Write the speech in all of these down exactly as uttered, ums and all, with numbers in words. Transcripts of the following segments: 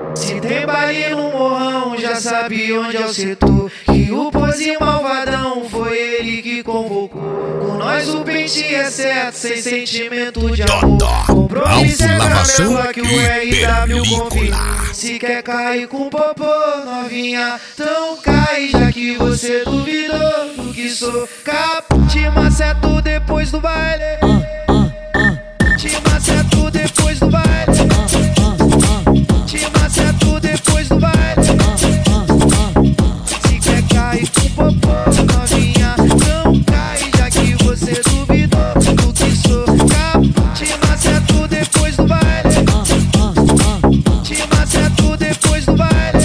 Se tem baile no morrão, já sabe onde é o setor. Que o pose malvadão foi ele que convocou. Com nós o pente é certo, sem sentimento de amor. Compromisso é camela que o R W confirma. Se quer cair com popô, novinha, então cai. Já que você duvidou do que sou, cap, te maceto depois do baile. Te maceto depois do baile. Te maceto depois do baile. Se quer cair com popô, novinha, não cai. Já que você duvidou do que sou, cap, te maceto depois do baile. Te maceto depois do baile.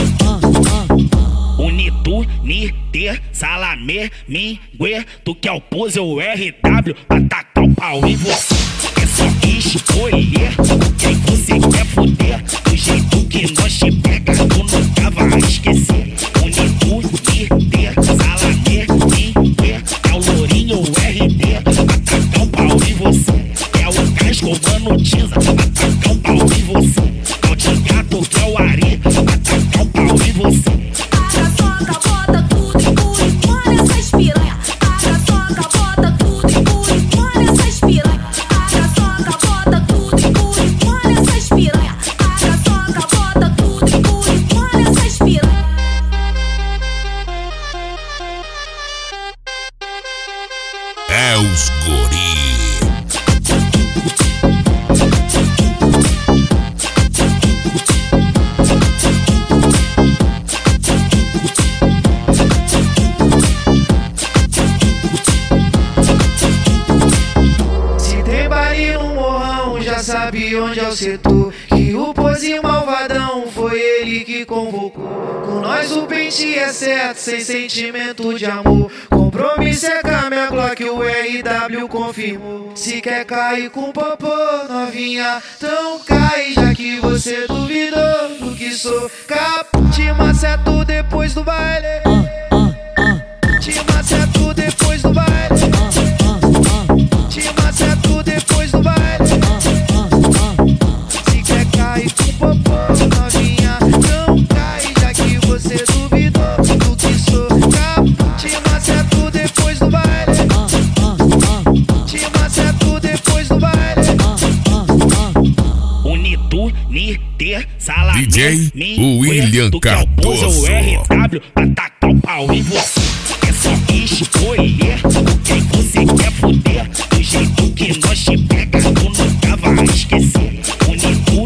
Unitu, Niter, Salamé, Mingue, tu quer o pose ou R W, atacar o pau em você. É só escolher quem você quer foder. Do jeito que nós te pega, tu nunca vai esquecer. Unitu, Niter, Salamé, Mingue, é o lourinho ou R D, atacar o pau em você. É o casco, mano, Tiza, atacar o pau em você. É o Tigato, que é o Ari, atacar o pau em você. É os guri. Se tem baile no morrão, já sabe onde é o setor. Que o pose malvadão foi ele que convocou. Com nós o pente é certo, sem sentimento de amor. Compromisso é camela que o R W confirmou. Se quer cair com popô, novinha, então cai. Já que você duvidou do que sou, cap, te maceto depois do baile. Te maceto depois do baile. Te maceto depois do baile. Se quer cair com popô, novinha, não cai. Já que você duvidou do que sou, cap, te maceto depois do baile. Te maceto depois do baile. Unitu, Niter, Salamé, D J Mingue, William tu quer o pose ou R Cardoso. W, atacar o pau em você. É só escolher quem você quer foder. Do jeito que nós te pega, tu nunca vai esquecer. Unitu,